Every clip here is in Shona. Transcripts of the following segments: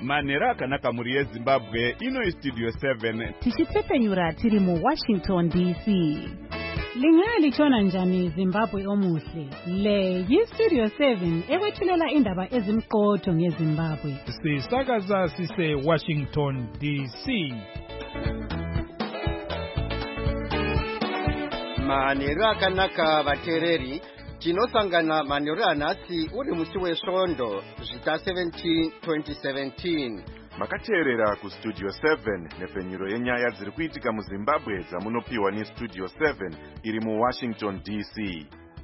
manhero akanaka mhuri yeZimbabwe. Ino Studio 7 tichitepfenyura tiri muWashington DC. Lingaya litshona njani Zimbabwe omuhle? Le yiStudio 7 ekwethulela indaba ezimqotho ngeZimbabwe. Sisakaza sise Washington DC. Manhero akanaka vateereri, tinosangana manhero anhasi uri musi wesvondo zvita 17 2017. Makateerera kuStudio 7 nepfenyuro yenyaya dziri kuitika muZimbabwe dzamunopiwa neStudio 7 iri muWashington DC.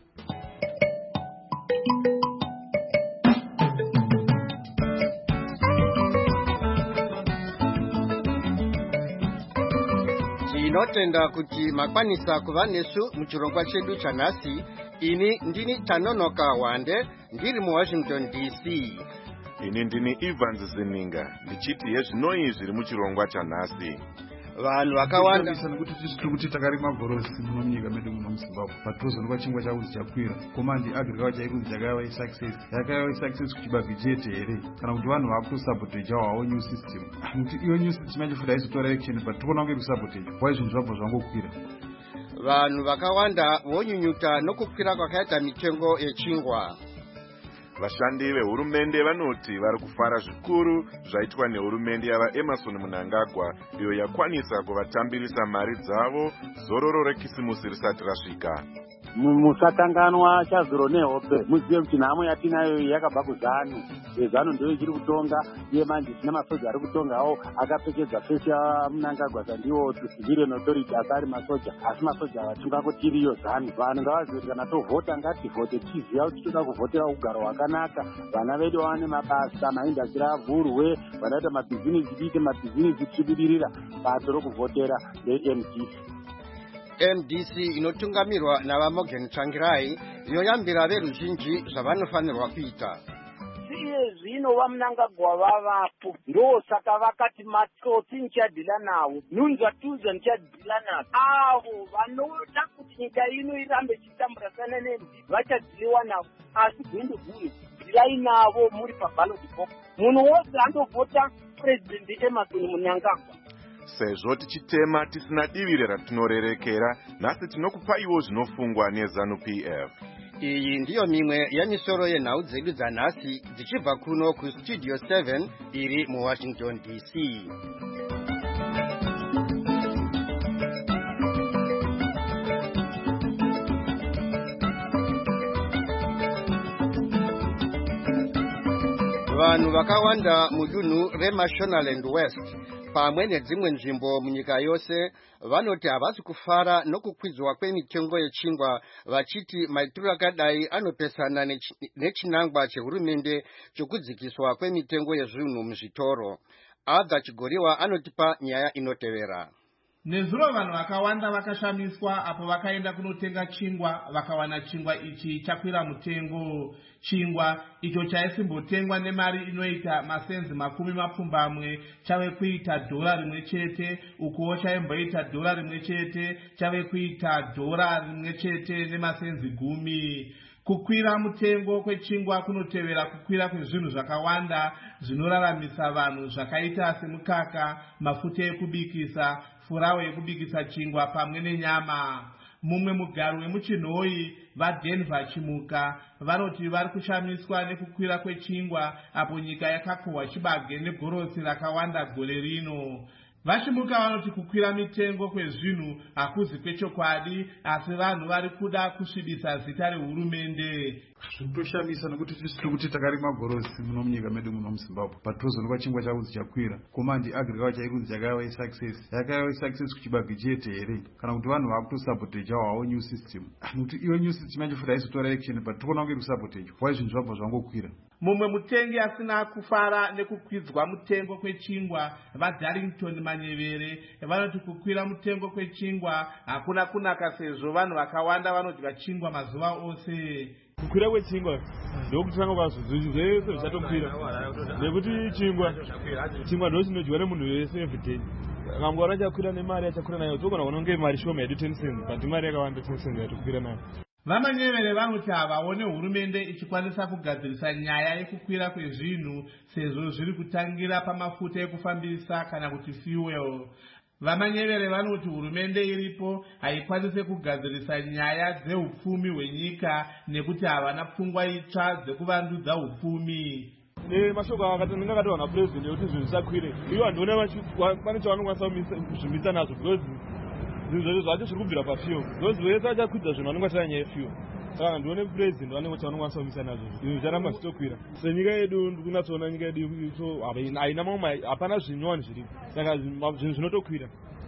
Tinotenda kuti makwanisa kuva nesu muchirongwa chedu chanhasi. Ini ndini Tanonoka Wande ndiri muWashington DC. Ini ndini Evans Zininga ndichiti yezvinoi zviri muchirongwa chanhasi. Vanhu vakawanda kuti tiri kuti takarima gorosi munyika medu muno muZimbabwe patozonwa chingwa chakuti chakwira komandi agriculture yaikuti yakaiva success yakaiva success kuchibabvi chete here kana kuti vanhu vakusabotage wawo new system kuti iyo new system yachifuta izotora action but tokona kunge kusabotage wai zvinhu zvabva zvangokwira. Vanhu vakawanda vonyunyuta nokukwira kwakaita mitengo yechingwa. Vashandi vehurumende vanoti vari kufara zvikuru zvaitwa nehurumende yava Emerson Mnangagwa iyo yakwanisa kuvatambirisa mari dzavo zororo rekisimusi risati rasvika. Musakanganwa chazuro nehope muzive kuti nhamo yatinayo yakabva kuZANU. ZANU ndiyo ichiri kutonga iye manje tina masoja ari kutongawo akapfekedza fesi yaMnangagwa ndiwo civilian authority asari masoja asi masoja ava tingangotiriyo ZANU. Vanhu ngavazive kana tovhota ngativhote tiziva kuti toda kuvhotera ugaro hwakanaka, vana vedu vawane mabasa, maindastri avhurwe, vanoita mabhizinisi tiite mabhizinisi tichibudirira. Bato rokuvhotera MDC inotungamirwa navaMorgan Tsvangirai yoyambira veruzhinji zvavanofanirwa kuita. Iye zvino vaMnangagwa vavapo ndosaka vakati matsotsi ndichadhila nawo nunzvatuza ndichadhila nawo. Avo vanoda kuti nyika ino irambe chitamburasana nembi vachadhiliwa navo, asi gwendo guru dhilai navo muri paballot box. Munhu wose andovhota President Emerson Mnangagwa. Sezvo tichitema tisina divire ratinorerekera, nhasi tinokupaiwo zvinofungwa neZANU PF. Iyi ndiyo mimwe yemisoro yenhau dzedu dzanhasi dzichibva kuno kuStudio 7 iri muWashington DC. Vanhu vakawanda mudunhu reMashonaland West pamwe nedzimwe nzvimbo munyika yose vanoti havasi kufara nokukwidzwa kwemitengo yechingwa, vachiti maitiro akadai anopesana nechinangwa chehurumende chokudzikiswa kwemitengo yezvinhu muzvitoro. Adha Chigoriwa anotipa nyaya inotevera. Nezuro vanhu vakawanda vakashamiswa apo vakaenda kunotenga chingwa vakawana chingwa ichi chakwira mutengo. Chingwa icho chaisimbotengwa nemari inoita masenzi 10 chave kuita $1 chete, ukuwo chaimboita $1 chete chave kuita $1 chete nemasenzi 10. Kukwira mutengo kwechingwa kunotevera kukwira kwezvinhu zvakawanda zvinoraramisa vanhu zvakaita semukaka, mafuta ekubikisa, furawa yekubikisa chingwa pamwe nenyama. Mumwe mugaro wemuchinhoi vaDenver Chimuka vanoti vari kushamiswa nekukwira kwechingwa apo nyika yakakohwa chibage negorosi rakawanda gore rino. Vachimuka vanoti kukwira mitengo kwezvinhu hakuzi kwechokwadi, asi vanhu vari kuda kusvibisa zita rehurumende. Zvitoshamisa nokuti tiri kuti takarima gorosi muno munyika medu muno muZimbabwe patozonwa chingwa chakuti chakwira komandi agriculture yaikuti yakaiva success yakaiva success kuchibabvi chete here kana kuti vanhu vakutosabotage wawo new system kuti iyo new system yachifuta izotora action but tokona kunge kusabotage wai zvinhu zvabva zvangokwira. Mumwe mutengi asina kufara nekukwidzwa mutengo kwechingwa vaDarlington Manyevere vanoti kukwira mutengo kwechingwa hakuna kunaka sezvo vanhu vakawanda vanodya chingwa mazuva ose. Kukwira kwechingwa ndokutanga kwazvo zvese zvichatokwira nekuti chingwa ndo chinodyiwa nemunhu wese everyday. Kamgora chakwira nemari yachakwira nayo togona kunonge mari shoma yedu 10 cents but mari yakawanda 10 cents yatokwira nayo. Vamanyevere vanoti havaone hurumende ichikwanisa kugadzirisa nyaya yekukwira kwezvinhu sezvo zviri kutangira pamafuta ekufambisa kana kuti fuel. Vamanyevere vanoti hurumende iripo haikwanise kugadzirisa nyaya dzeupfumi hwenyika nekuti havana pfungwa itsva dzekuvandudza hupfumi. Mashoko akatondingakatiwa na president yekuti zvinhu zvisakwire. Ivo handiona pane chavanokwanisa kuzvimisa nazvo because zvinhu zvacho zviri kubvira pafuel. Because vese vachakwidza zvinhu vanongatira nyaya yefuel. Saka handione president vanenge chavanokwanisa kumisa nazvo. Zvinhu zvicharamba zvichikwira. Senyika yedu ndikunatsoona nyika yedu haina mamwe, hapana zvinyowani zviripo. Saka zvinhu zvinotokwira.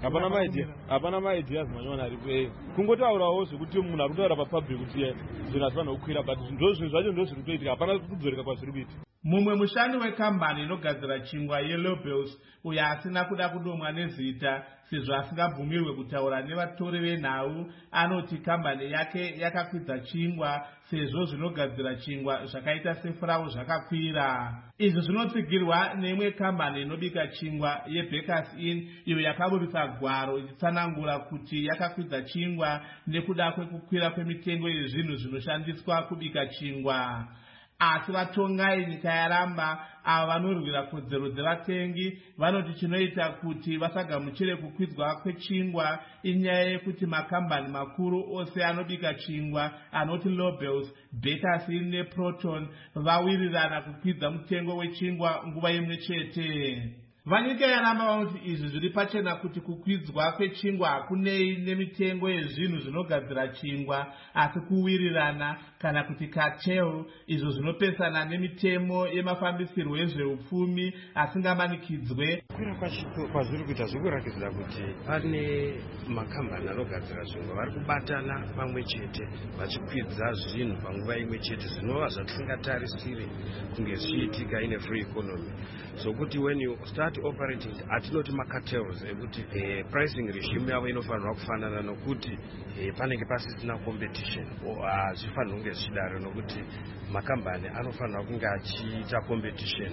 Hapana maideas manyowani aripo. Kungotaurawo zvekuti munhu ari kutaura papublic kuti zvinhu hazvifanira kukwira, but zvinhu zvacho ndo zviri kutoitika, hapana kudzoreka kwazviri kuita. Mumwe mushandi wekambani inogadzira chingwa yeLobels uyo asina kuda kudomwa nezita sezvo asingabvumirwe kutaura nevatori venhau anoti kambani yake yakakwidza chingwa sezvo zvinogadzira chingwa zvakaita sefurawu zvakakwira. Izvi zvinotsigirwa neimwe kambani inobika chingwa yeBakers Inn iyo yakaburitsa gwaro ichitsanangura kuti yakakwidza chingwa nekuda kwekukwira kwemitengo yezvinhu zvinoshandiswa kubika chingwa. Asi vatongai nyika yaramba ava vanorwira kodzero dzevatengi vanoti chinoita kuti vasagamuchire kukwidzwa kwechingwa inyaya yekuti makambani makuru ose anobika chingwa anoti Lobels, Bakers Inn neProton vawirirana kukwidza mutengo wechingwa nguva imwe chete. Vanyika yaramba vanoti izvi zviri pachena kuti kukwidzwa kwechingwa hakunei nemitengo yezvinhu zvinogadzira chingwa asi kuwirirana kana kuti cartel izvo zvinopesana nemitemo yemafambisirwo ezveupfumi asingamanikidzwe. Kwazviri kuita zvikurakidza kuti pane makambani anogadzira zvingwa vari kubatana pamwe chete vachikwidza zvinhu panguva imwe chete zvinova zvatisingatarisiri kunge zvichiitika in a free economy. So kuti when you start operating atinoti macartels ekuti pricing regime yavo inofanirwa kufanana nokuti panenge pasisina competition hazvifanirwa kunge zvichidaro nokuti makambani anofanirwa kunge achiita competition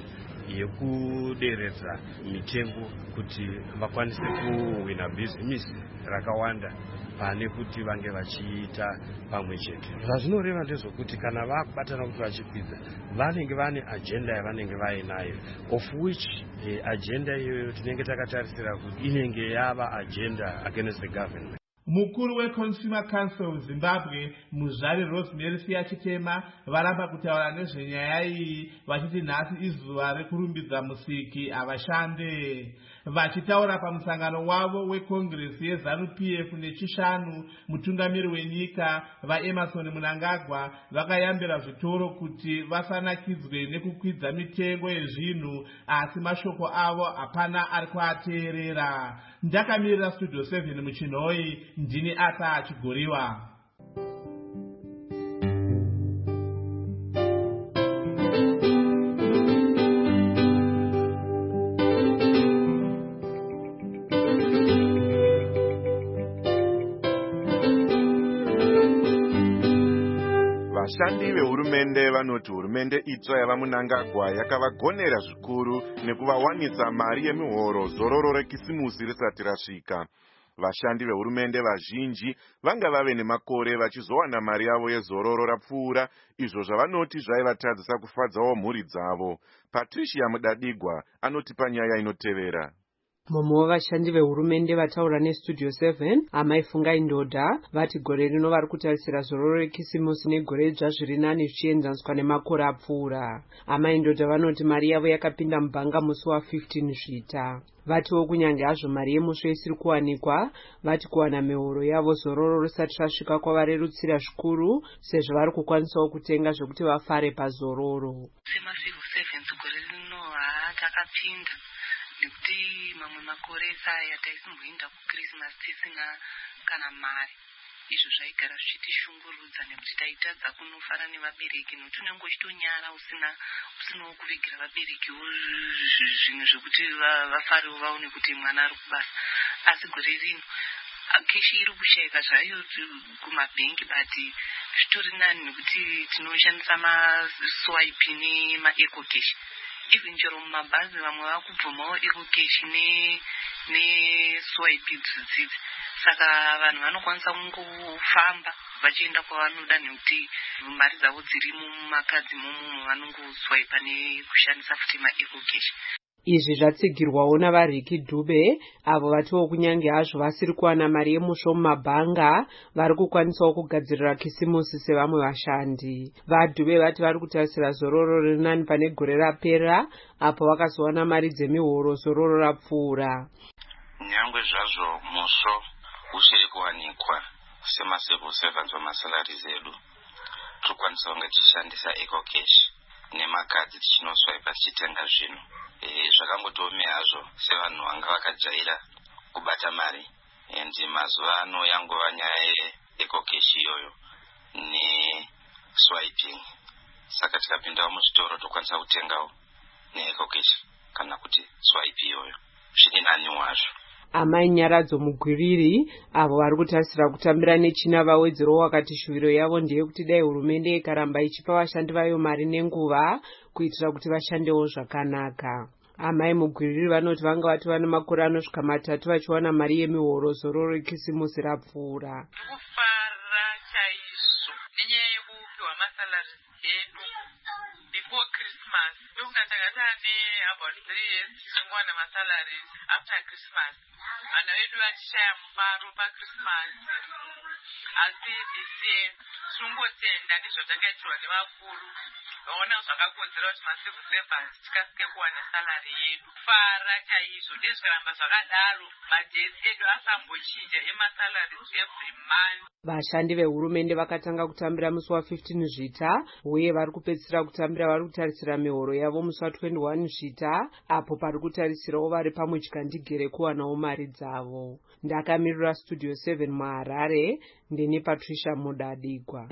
yekuderedza mitengo kuti vakwanise kuwina bhizinesi rakawanda pane kuti vange vachiita pamwe chete. Zvazvinoreva ndezvokuti kana vakubatana kuti vachikwidza vanenge vane agenda yavanenge vainayo, of which agenda iyoyo tinenge takatarisira kuti inenge yava agenda against the government. Mukuru weConsumer Council Zimbabwe Muzvare Rosemary Siyachitema varamba kutaura nezvenyaya iyi vachiti nhasi izuva rekurumbidza musiki havashande. Vachitaura pamusangano wavo wekongresi yeZANU-PF nechishanu, mutungamiri wenyika vaEmerson Mnangagwa vakayambira zvitoro kuti vasanakidzwe nekukwidza mitengo yezvinhu asi mashoko avo hapana ari kuateerera. Ndakamirira Studio 7 muChinhoi, ndini Ata Chigoriwa. Vashandi vehurumende vanoti hurumende itsva yava Mnangagwa yakavagonera zvikuru nekuvawanisa mari yemihoro zororo rekisimusi risati rasvika. Vashandi vehurumende vazhinji vanga vave nemakore vachizowana mari yavo yezororo rapfuura, izvo zvavanoti zvaivatadzisa kufadzawo mhuri dzavo. Patricia Mudadigwa anotipa nyaya inotevera. Mumwe wavashandi vehurumende vataura neStudio 7 Amai Fungai Ndodha vati gore rino vari kutarisira zororo rekisimusi negore dzva zviri nani zvichienzaniswa nemakore apfuura. Amai Ndodha vanoti mari yavo yakapinda mubhanga musi wa15 Svita. Vatiwo kunyange hazvo mari yemuswe isiri kuwanikwa, vati kuwana mihoro yavo zororo risati rasvika kwavarerutsira zvikuru sezvo vari kukwanisawo kutenga zvokuti vafare pazororo. Semasiku 7 gore rino hatakapinda nekuti mamwe makore saya taisimboenda kuChristmas tisina kana mari. Izvo zvaigara zvichitishungurudza nekuti taitadza kunofara nevabereki nokuti unenge uchitonyara usinawo kuvigira vaberekiwo zvinhu zvokuti vafarewo vaone kuti mwana ari kubasa. Asi gore rino keshi iri kushaika zvayo kumabhengi, but zvitori nani nekuti tinoshandisa maswipe nemaecocash. Even chero mumabhazi vamwe vakubvumawo ecocash neswipe dzidzi. Saka vanhu vanokwanisa kungofamba vachienda kwavanoda nekuti mari dzavo dziri mumakadzi momo vanongoswaipa nekushandisa futi maeco cash. Izvi zvatsigirwawo navariki Dube avo vatiwo kunyange hazvo vasiri kuwana mari yemusho mumabhanga vari kukwanisawo kugadzirira kisimusi sevamwe vashandi. VaDube vati vari kutarisira zororo rinani pane gore rapera apo vakazowana mari dzemihoro zororo rapfuura. Nyangwe zvazvo musho uchiri kuwanikwa semacivil servants vamasalari zedu tokwanisa kunge tichishandisa eco cash nemakadzi tichinoswaipa tichitenga zvinhu. Zvakangotoome hazvo sevanhu vanga vakajaira kubata mari endi mazuva ano yangova nyaya yeeco cash iyoyo neswiping. Saka tikapindawo muchitoro tokwanisa kutengawo neeco cash kana kuti swipe iyoyo zviri nani wazvo. Amai Nyaradzo Mugwiriri avo vari kutarisira kutambira nechina vawedzero wakati shuviro yavo ndeyekuti dai hurumende ikaramba ichipa vashandi vayo mari nenguva kuitira kuti vashandewo zvakanaka. Amai Mugwiriri vanoti vanga vati vane makore anosvika 3 vachiwana mari yemihoro zororo kisimusi rapfuura. Kufara chaizvo nenyaya yekupiwa masalari edu before Christmas. Ndokungatanga tane about 3 years tichingwana masalari after Christmas. Vana vedu vachishaya mufaro paChristmas. Asi this year tongotenda nezvatakaitirwa nevakuru. Vaona zvakakodzera kuti macivil servants tikasike kuwana salari yedu. Fara chaizvo ndezvikaramba zvakadaro madhesi edu asambochinja emasalari every month. Vashandi vehurumende vakatanga kutambira musi wa15 Zvita uye vari kupedzisira kutambira vari kutarisira mihoro yavo musi wa21 Zvita apo pari kutarisirawo vari pamudya ndigere kuwanawo mari dzavo. Ndakamirira Studio 7 muHarare ndini Patricia Mudadigwa.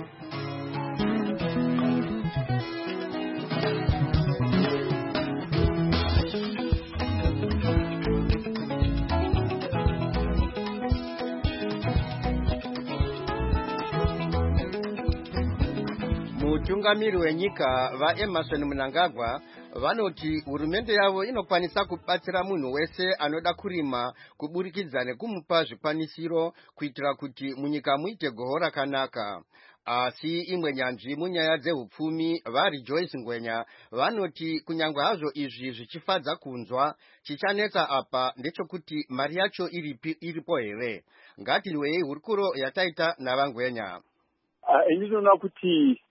Mutungamiri wenyika vaEmmerson Mnangagwa vanoti hurumende yavo inokwanisa kubatsira munhu wese anoda kurima kuburikidza nekumupa zvikwanisiro kuitira kuti munyika muite goho rakanaka. Asi imwe nyanzvi munyaya dzehupfumi vari Joyce Ngwenya vanoti kunyangwe hazvo izvi zvichifadza kunzwa chichanetsa apa ndechekuti mari yacho iripo here. Ngatinwei hurukuro yataita naVangwenya. Ndinoona kuti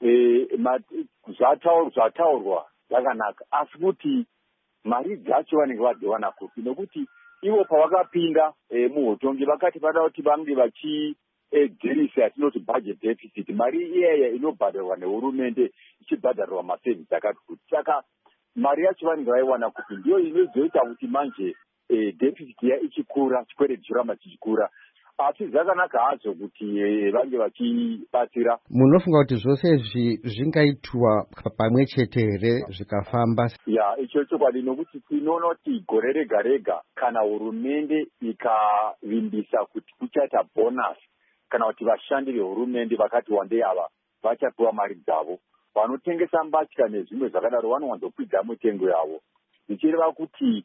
zvataurwa zvakanaka asi kuti mari dzacho vanenge vadziwana kuti nekuti ivo pavakapinda muhotongi vakati vada kuti vange vachigirisa yatinoti budget deficit, mari iyaya inobhadharwa nehurumende ichibhadharwa maservice akati kuti. Saka mari yacho vanenge vaiwana kuti ndiyo inozoita kuti manje deficit ichikura, chikwere chiramba chichikura. Asi zvakanaka hazvo kuti vange vachibatsira. Munofunga kuti zvose izvi zvingaitwa pamwe chete here zvikafamba? Ya, icho chokwadi nokuti tinoona kuti gore rega rega kana hurumende ikavimbisa kuti kuchaita bonus kana kuti vashandi vehurumende vakati wandei ava vachapiwa mari dzavo, vanotengesa mbatya nezvimwe zvakadaro vanowanzokwidza mitengo yavo, zvichireva kuti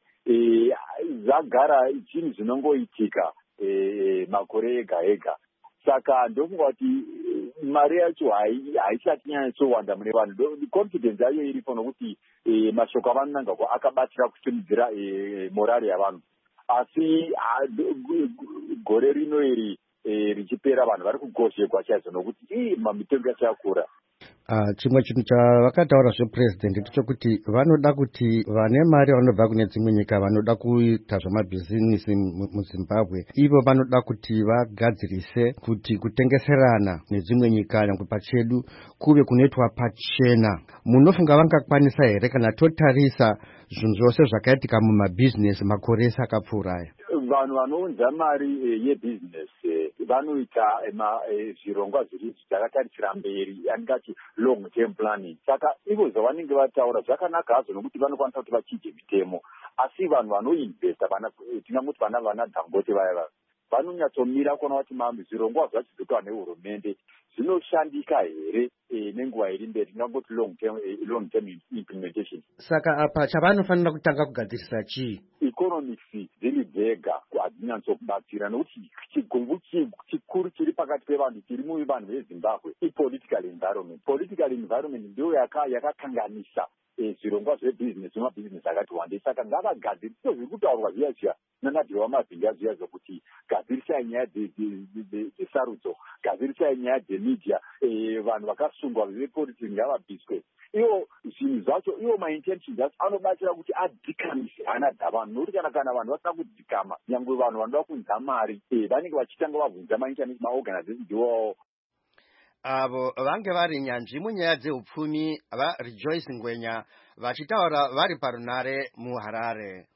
zvagara chinhu zvinongoitika makore ega ega. Saka ndofunga kuti mari yacho haisati nyanyatsowanda mune vanhu. Confidence yayo iripo nokuti mashoko avanonanga akabatsira kusimudzira morari yavanhu. Asi gore rino iri richipera vanhu vari kugozhekwa chaizvo nokuti mitengo yacho yakura. Chimwe chinhu chavakataura zvepresident ndechekuti vanoda kuti vane mari vanobva kune dzimwe nyika vanoda kuita zvamabhizinisi muZimbabwe ivo vanoda kuti vagadzirise kuti kutengeserana nedzimwe nyika nyangwe pachedu kuve kunoitwa pachena. Munofunga vangakwanisa here kana totarisa zvinhu zvose zvakaitika mumabhizinesi makore akapfuura aya? Vanhu vanounza mari yebhizinesi vanoita zvirongwa zviri zvakatarisira mberi, angati long term planning. Saka ivo zvavanenge vataura zvakanaka hazvo nokuti vanokwanisa kuti vachije mitemo. Asi vanhu vanoinvesta, tingamuti vana Dangote vaya vanonyatsomira kuona kuti zvirongwa zvachizoitwa nehurumende zvinoshandika here nenguva iri mberi, tingangoti long term implementation. Saka apa chavanofanira kutanga kugadzirisa chii? Economics dziri dzega hadzinyanatsokubatsira nokuti chigumbu chikuru chiri pakati pevanhu chiri muvanhu vezimbabwe ipolitical environment. Political environment ndiyo yakakanganisa zvirongwa zvebhizinesi nemabhizinesi akati wandei. Saka ngavagadzirise zviri kutaurwa zviya nanadhiwa wamavhinga zviya zvokuti gadzirisai nyaya dzesarudzo, gadzirisai nyaya dzemedia, vanhu vakasungwa vepolitiki ngavabviswe. Iwo zvinhu zvacho, iwo maintentions acho anobatsira kuti adzikamise hana dzavanhu, nokuti kana vanhu vasina kudzikama, nyangwe vanhu vanoda kunza mari vanenge vachitanga vabvunza maorganization ndiwo avo vange vari nyanzvi munyaya dzeupfumi vaRejoice Ngwenya vachitaura vari parunare muHarare.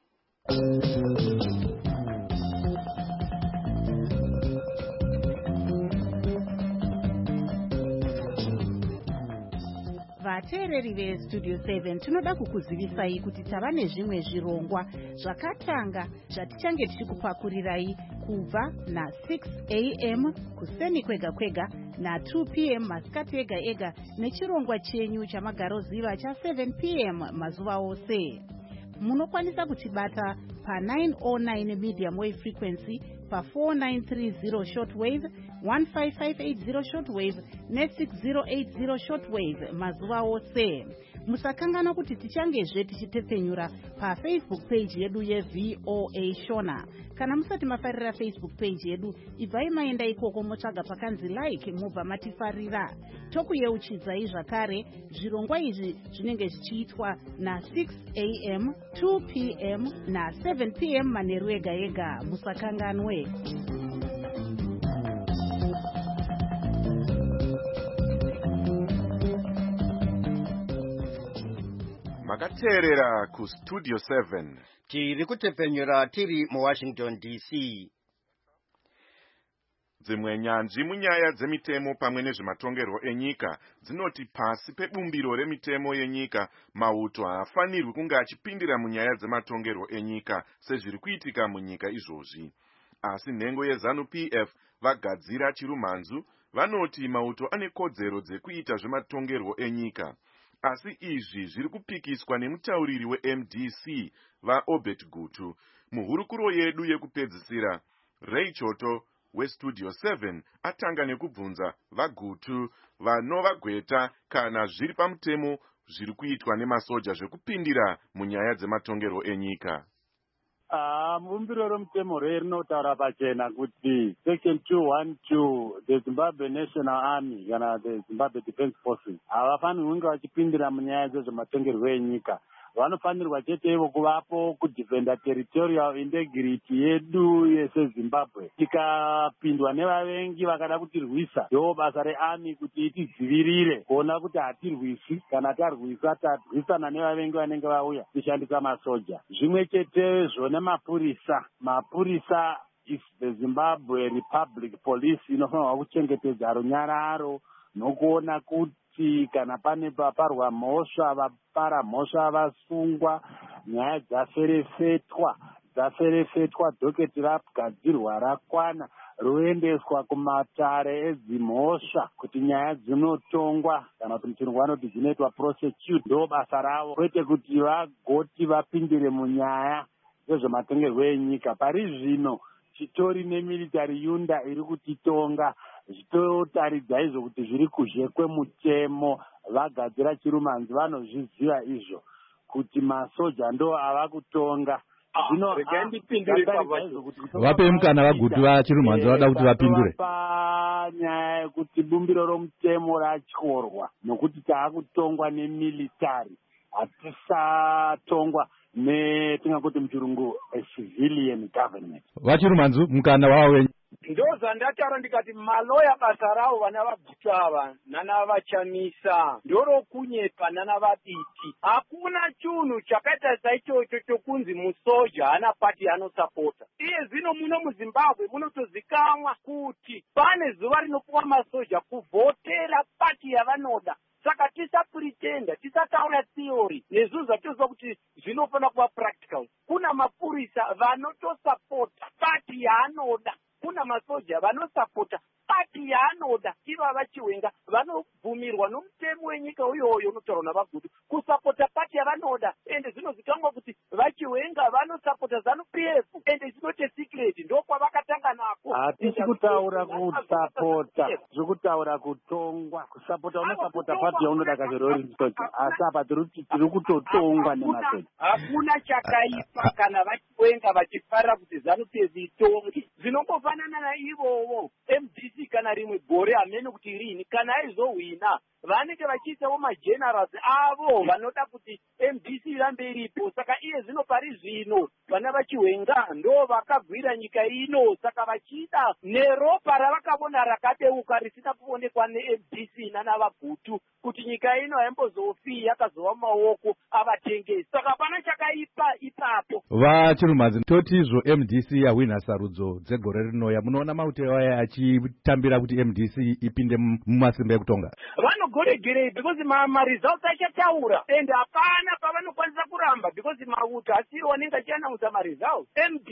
vateereri vestudio 7 tinoda kukuzivisai kuti tava nezvimwe zvirongwa zvakatanga zvatichange tichikupakurirai kubva na6 am kuseni kwega kwega na2 pm masikati ega ega nechirongwa chenyu chamagaroziva cha7 pm mazuva ose. Munokwanisa kutibata pa909 medium wave frequency, pa4930 shortwave, 15580 shortwave ne6080 shortwave mazuva ose. Musakangana kuti tichangezve tichitepfenyura pafacebook page yedu yeVOA Shona. Kana musati mafarira Facebook page yedu, ibvai maenda ikoko motsvaga pakanzi like mubva matifarira. Tokuyeuchidzai zvakare zvirongwa izvi zvinenge zvichiitwa na6 am, 2 pm na7 pm manheru ega ega. Musakanganwe. makateerera kustudio 7 tiri kutepfenyura tiri muWashington DC. dzimwe nyanzvi munyaya dzemitemo pamwe nezvematongerwo enyika dzinoti pasi pebumbiro remitemo yenyika mauto haafanirwi kunge achipindira munyaya dzematongerwo enyika sezviri kuitika munyika izvozvi. Asi nhengo yeZANU-PF vagadzira chirumhanzu vanoti mauto ane kodzero dzekuita zvematongerwo enyika. Asi izvi zviri kupikiswa nemutauriri weMDC vaObert Gutu. Muhurukuro yedu yekupedzisira, Ray Choto westudio 7 atanga nekubvunza vaGutu vanovagweta kana zviri pamutemo zviri kuitwa nemasoja zvekupindira munyaya dzematongerwo enyika. Mubumbiro romutemo rinotaura pachena kuti section 212 the Zimbabwe National Army kana the Zimbabwe Defense Forces havafanirwi kunge vachipindira munyaya dzezvematongerwo enyika. Vanofanirwa chete ivo kuvapo kudefenda territorial integrity yedu yeseZimbabwe. Tikapindwa nevavengi vakada kutirwisa, ndo basa rearmy kuti itidzivirire kuona kuti hatirwisi, kana tarwisa tarwisana nevavengi vanenge vauya tichishandisa masoja. Zvimwe chetezvo nemapurisa. Mapurisa is the Zimbabwe Republic Police inofanirwa kuchengetedza runyararo nokuona kuti kana pane paparwa mhosva vapara mhosva vasungwa, nyaya dzaferefetwa dhoketi rapgadzirwa rakwana roendeswa kumatare edzimhosva kuti nyaya dzinotongwa kana kuti muchirungu vanoti dzinoitwa prosecute. Ndo basa ravo, kwete kuti vagoti vapindire munyaya dzezvematongerwo enyika. Pari zvino chitori nemilitary yunda iri kutitonga, zvitotaridza izvo kuti zviri kuzhekwe mutemo. Vagadzira chirumhanzi vanozviziva izvo kuti masoja ndo ava kutonga. Vape mukana vaGutu vachirumhanzi vada kuti vapindure panyaya yekuti bumbiro romutemo ratyorwa nokuti taakutongwa nemilitary, hatisatongwa netingakuti muchirungu civilian government. Vachirumhanzi mukana wavo wenyu. Ndozandataura ndikati maloya basa ravo vana vaGutu ava nanavachamisa ndorokunyepa nanavaditi. Hakuna chunhu chakaita saichocho chokunzi musoja hana pati anosapota. Iye zvino muno muZimbabwe munotozikamwa kuti pane zuva rinopuwa masoja kuvhotera pati yavanoda. Saka tisapretenda, tisataura theory nezvinhu zvatinoziva kuti zvinofanira kuva practical. Kuna mapurisa vanotosapota pati yaanoda, kuna masoja vanosapota pati yaanoda, ivava vachiwenga vanobvumirwa nomutemo wenyika uyoyo unotaurwa navagutu kusapota pati yavanoda, ende zvinozikangwa kuti vachiwenga vanosapota ZANU-PF, ende zvinoti secret ndokwavakatanga nako. Hatisi kutaura kusapota, tiri kutaura kutongwa. Kusapota unosapota pati yaunoda kazorori ndisoja, asi apa tiri kutotongwa nemasoja. Hakuna chakaipa kana vachiwenga vachifarira kuti ZANU-PF itonge. Zvinongofanana naivovo MDC kana rimwe gore hamene kuti rini, kana aizohwina vanenge vachiitawo magenerals avo vanoda kuti MDC irambe iripo. Saka iye zvino pari zvino vana vachiwenga ndo vakagwira nyika ino, saka vachida neropa ravakavona rakadeuka risina kuonekwa neMDC nanavagutu kuti nyika ino haimbozofi yakazova maoko avatengesi. Saka pana chakaipa ipapo. Vachirumadzi, totizvo MDC yahwina sarudzo dzegore rinouya, munoona mautero aya achitambira kuti MDC ipinde mumasimba ekutonga? Vanogoregerei because results achataura, ende hapana pavanokwanisa kuramba because mauto asiri wanenge achianaudza results.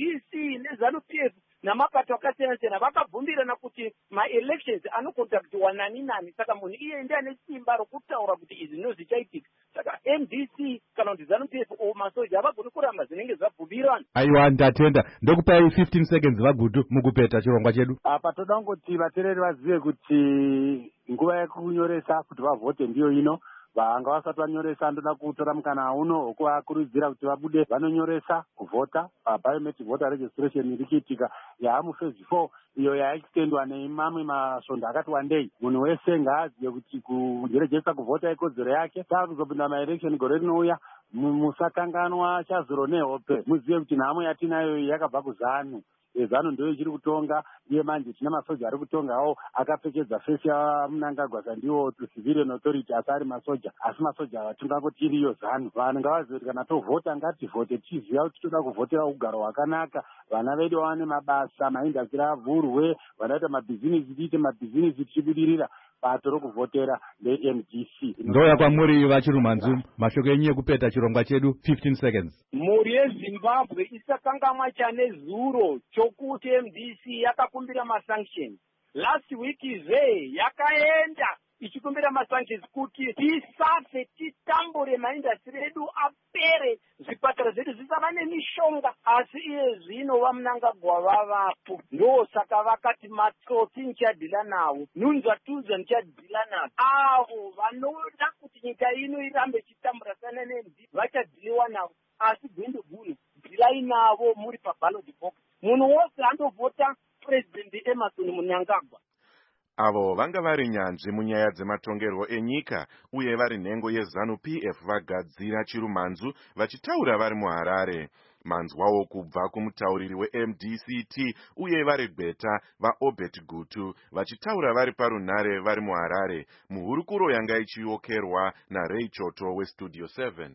MDC neZANU-PF namapato akasiyana-siyana vakabvumirana kuti ma-elections anokontaktiwa nani nani, saka munhu iye ndiye ane simba rokutaura kuti izvi ndizvo zvichaitika. Saka MDC kana kuti ZANU-PF masoja havagoni kuramba zvinenge zvabvumirana. Aiwa, ndatenda. Ndokupai 15 seconds vagutu mukupeta chirongwa chedu. Apa toda kungoti vateereri vazive kuti nguva yekunyoresa kuti vavhote ndiyo ino. Vanga vasati vanyoresa, ndoda kutora mukana uno wokuvakurudzira kuti vabude vanonyoresa kuvhota. Biometric voter registration iri kuitika yamuphase 4 iyo yaextendwa nemamwe masvondo akati wandei. Munhu wese ngaazive kuti kurejesta kuvhota ikodzero yake. Saka kuzopinda maelection gore rinouya, musakanganwa chazuro nehope. Muzive kuti nhamo yatinayo yakabva kuZANU. ZANU ndio ichiri kutonga, iye manje tina masoja ari kutongawo akapfekedza fesi yaMnangagwa ndiwo civilian authority asari masoja, asi masoja vatingangoti iriyo ZANU. Vanhu ngavazive kuti kana tovhota ngativhote tiziva kuti toda kuvhotera ugaro hwakanaka, vana vedu vawane mabasa, maindastri avhurwe, vanoita mabhizinisi tiite mabhizinisi tichibudirira. Bato rokuvhotera leMDC. Ndoya kwamuri vachirumanzu, mashoko enyu ekupeta chirongwa chedu 15 seconds. Mhuri yeZimbabwe isakangamwa chane zuro chokuti MDC yakakumbira masanctions. Last week yakaenda ichikumbira masanctions kuti tisafe titambure maindastri edu apere, zvipatara zvedu zvisava nemishonga. Asi iye zvino vaMnangagwa vavapo, ndosaka vakati matsotsi ndichadhila nawo, nunzvatudzwa ndichadhila nawo. Avo vanoda kuti nyika ino irambe ichitambura sana neMDC vachadhiliwa navo, asi gwendo guno dhilai navo muri paballot box. Munhu wose andovhota President Emmerson Mnangagwa. Avo vanga vari nyanzvi munyaya dzematongerwo enyika uye vari nhengo yeZANU-PF vagadzira chirumanzu vachitaura vari muHarare. Manzwawo kubva kumutauriri weMDCT uye vari Gweta vaObert Gutu vachitaura vari parunhare vari muHarare. Muhurukuro yanga ichiokerwa naRay Choto weStudio 7.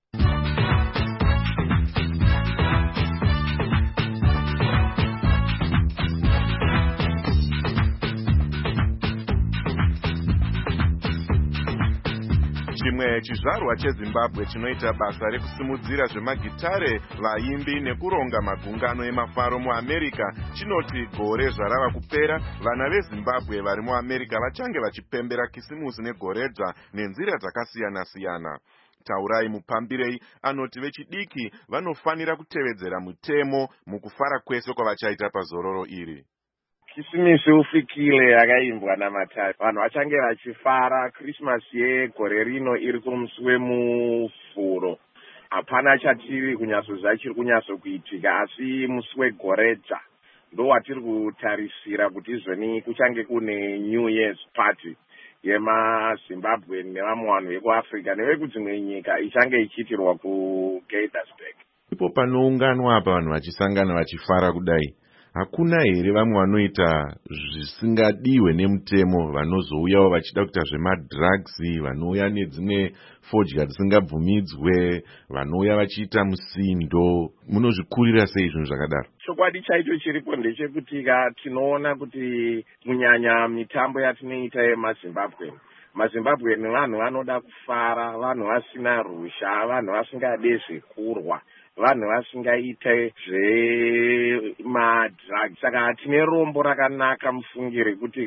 Chimwe chizvarwa cheZimbabwe chinoita basa rekusimudzira zvemagitare, vaimbi nekuronga magungano emafaro muAmerica chinoti gore zvarava kupera vana veZimbabwe vari muAmerica vachange vachipembera kisimusi negoredzva nenzira dzakasiyana-siyana. Taurai Mupambirei anoti vechidiki vanofanira kutevedzera mutemo mukufara kwese kwavachaita pazororo iri. Kisimisi ufikile yakaimbwa naMatayo. Vanhu vachange vachifara. Christmas yegore rino iri kumusi wemufuro. Hapana chatiri kunyatsoziva chiri kunyatsokuitika, asi musi wegoredza ndo watiri kutarisira kuti izveni kuchange kune New Year's party yemaZimbabwe nevamwe vanhu vekuAfrica nevekudzimwe nyika ichange ichiitirwa kuGaithersburg. Ipo panounganwa apa vanhu vachisangana vachifara kudai, hakuna here vamwe vanoita zvisingadiwe nemutemo, vanozouyawo vachida kuita zvemadrugs, vanouya nedzimwe fodya dzisingabvumidzwe, vanouya vachiita musindo? Munozvikurira sei zvinhu zvakadaro? Chokwadi chaicho chiripo ndechekuti tinoona kuti munyanya mitambo yatinoita yemaZimbabwe, maZimbabwe vanhu vanoda kufara, vanhu vasina rusha, vanhu vasingade zvekurwa, vanhu vasingaite zvemadrugs. Saka tine rombo rakanaka mufungire kuti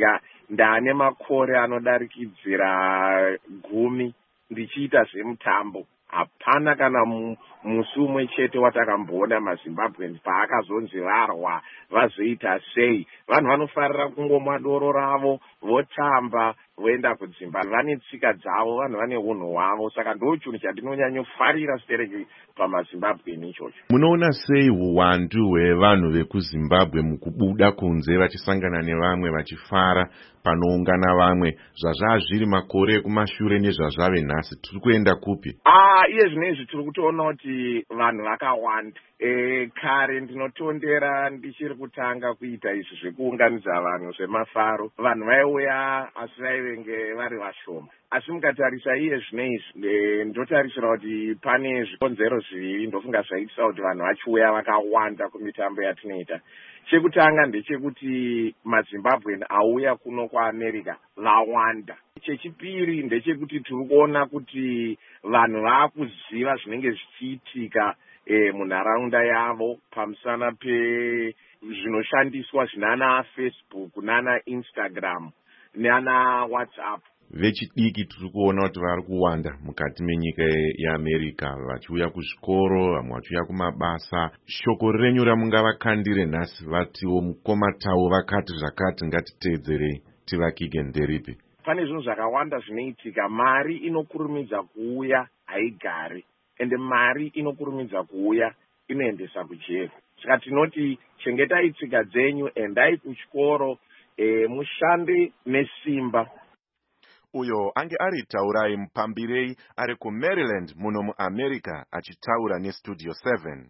ndane makore anodarikidzira 10 ndichiita zvemutambo. Hapana kana musi umwe chete watakamboona maZimbabweans paakazonzi varwa vazoita sei. Vanhu vanofarira kungomwa doro ravo votamba voenda kudzimba. Vane tsika dzavo, vanhu vane unhu hwavo. Saka ndo chinhu chandinonyanyofarira stereki pamaZimbabwean ichocho. Munoona sei uwandu hwevanhu vekuZimbabwe mukubuda kunze vachisangana nevamwe vachifara panoungana vamwe zvazviri makore ekumashure nezvazvave nhasi? Tiri kuenda kupi? Iye zvinezvi tiri kutoona kuti vanhu vakawanda. Kare ndinotondera ndichiri kutanga kuita izvi zvekuunganidza vanhu zvemafaro, vanhu vaiuya asi vaivenge vari vashoma. Asi mukatarisa iye zvinezvi ndotarisira kuti pane zvikonzero zviviri ndofunga zvaitisa kuti vanhu vachiuya vakawanda kumitambo yatinoita. Chekutanga ndechekuti maZimbabwean auya kuno kwaAmerica vawanda. Chechipiri ndechekuti tiri kuona kuti vanhu vakuziva zvinenge zvichiitika munharaunda yavo pamusana pezvinoshandiswa zvinana Facebook nana Instagram nana WhatsApp. Vechidiki tiri kuona kuti vari kuwanda mukati menyika yeAmerica, vachiuya kuzvikoro, vamwe vachiuya kumabasa. Shoko renyu ramungavakandire nhasi vatiwo mukomatawo vakati zvakati ngatiteedzerei tivakige nderipi? Pane zvinhu zvakawanda zvinoitika. Mari inokurumidza kuuya haigari, ende mari inokurumidza kuuya inoendesa kujeri. Saka tinoti chengetai tsika dzenyu, endai kuchikoro, mushande nesimba. Uyo ange ari Taurai Mupambirei ari kuMaryland muno muAmerica achitaura neStudio 7.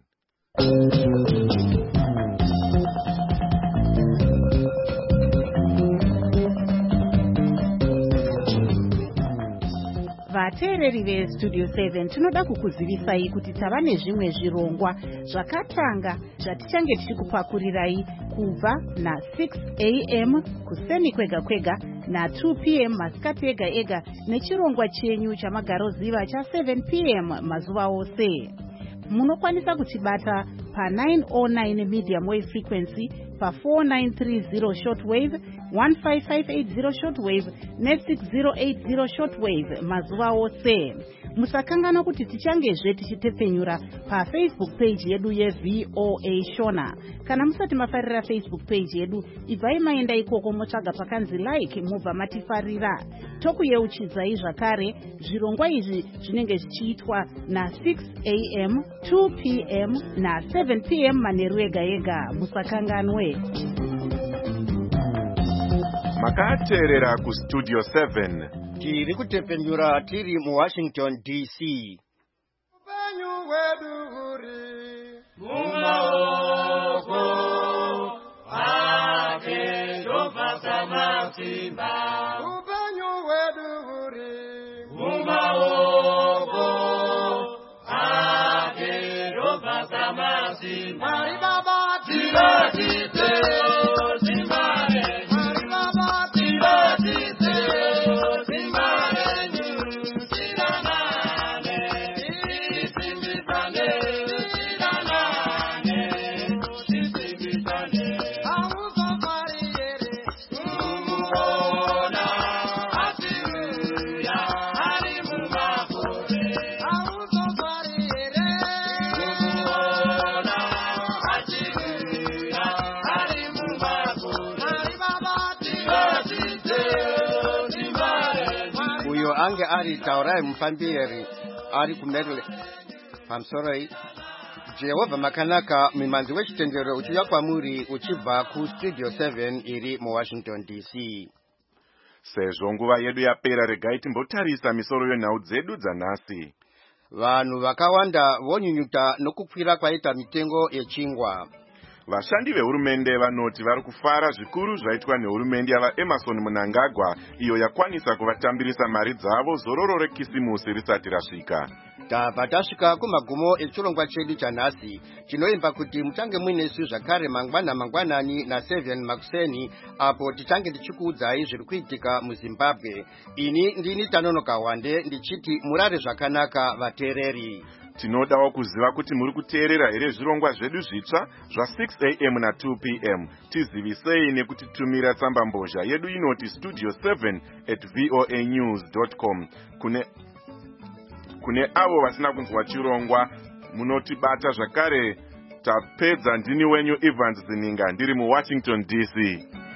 Vateereri veStudio 7 tinoda kukuzivisai kuti tava nezvimwe zvirongwa zvakatanga zvatichange tichikupakurirai kubva na6 AM kuseni kwega kwega na2 PM masikati ega ega nechirongwa chenyu chamagaroziva cha7 PM mazuva ose. Munokwanisa kutibata pa909 medium wave frequency, pa4930 shortwave, 15580 shortwave ne6080 shortwave mazuva ose. Musakangana kuti tichangezve tichitepfenyura paFacebook page yedu yeVOA Shona. Kana musati mafarira Facebook page yedu, ibvai maenda ikoko motsvaga pakanzi like mubva matifarira. Tokuyeuchidzai zvakare zvirongwa izvi zvinenge zvichiitwa na6 AM, 2 PM na7 PM manheru ega ega. Musakanganwe. Makateerera kuStudio 7. Tiri kutepfenyura tiri muWashington DC. Upenyu hwedu huri mumaoko ake Jehovha Samasimba. Upenyu hwedu huri mumaoko ake Jehovha Samasimba. Mari Baba tiratite simare. Mari Baba tiratite simare. Ange ari Taurai Mupambirei ari kuMaryland. Pamsoroi Jehovha makanaka mimanzi wechitendero uchiuya kwamuri uchibva kuStudio 7 iri muWashington DC. Sezvo nguva yedu yapera, regai timbotarisa misoro yenhau dzedu dzanhasi. Vanhu vakawanda vonyunyuta nokukwira kwaita mitengo yechingwa. Vashandi vehurumende vanoti vari kufara zvikuru zvaitwa nehurumende yavaEmerson Mnangagwa, iyo yakwanisa kuvatambirisa mari dzavo zororo rekisimusi risati rasvika. Tabva tasvika kumagumo echirongwa chedu chanhasi, chinoimba kuti muchange muinesu zvakare mangwanani na7 makuseni, apo tichange tichikuudzai zviri kuitika muZimbabwe. Ini ndini Tanonoka Wande ndichiti murare zvakanaka vateereri. Tinodawo kuziva kuti muri kuteerera here zvirongwa zvedu zvitsva zva6 am na2 pm. Tizivisei nekutitumira tsamba mbozha yedu inoti studio7@voanews.com. Kune avo vasina kunzwa chirongwa munotibata zvakare. Tapedza. Ndini wenyu Evans Zininga ndiri muWashington DC.